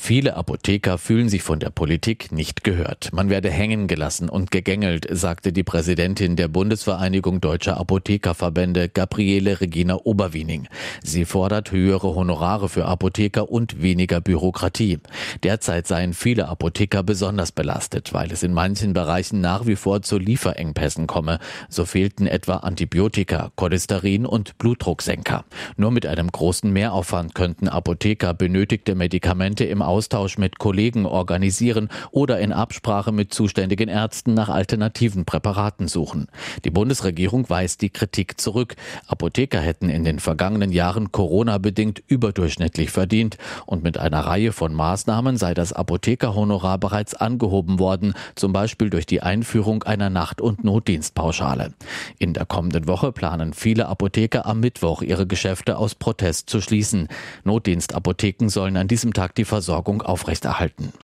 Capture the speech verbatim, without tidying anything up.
Viele Apotheker fühlen sich von der Politik nicht gehört. Man werde hängen gelassen und gegängelt, sagte die Präsidentin der Bundesvereinigung Deutscher Apothekerverbände, Gabriele Regina Oberwiening. Sie fordert höhere Honorare für Apotheker und weniger Bürokratie. Derzeit seien viele Apotheker besonders belastet, weil es in manchen Bereichen nach wie vor zu Lieferengpässen komme. So fehlten etwa Antibiotika, Cholesterin und Blutdrucksenker. Nur mit einem großen Mehraufwand könnten Apotheker benötigte Medikamente im Austausch mit Kollegen organisieren oder in Absprache mit zuständigen Ärzten nach alternativen Präparaten suchen. Die Bundesregierung weist die Kritik zurück. Apotheker hätten in den vergangenen Jahren Corona-bedingt überdurchschnittlich verdient und mit einer Reihe von Maßnahmen sei das Apothekerhonorar bereits angehoben worden, zum Beispiel durch die Einführung einer Nacht- und Notdienstpauschale. In der kommenden Woche planen viele Apotheker am Mittwoch ihre Geschäfte aus Protest zu schließen. Notdienstapotheken sollen an diesem Tag die Versorgung aufrechterhalten.